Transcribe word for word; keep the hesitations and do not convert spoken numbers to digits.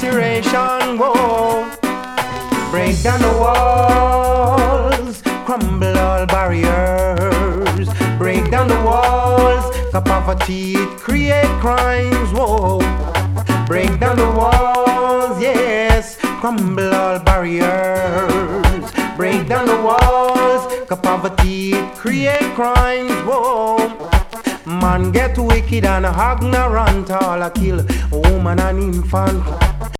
inspiration, whoa. Break down the walls, crumble all barriers. Break down the walls, cause poverty it create crimes, whoa. Break down the walls, yes, crumble all barriers. Break down the walls, cause poverty it create crimes, whoa. Man get wicked and ignorant, all a kill woman and infant.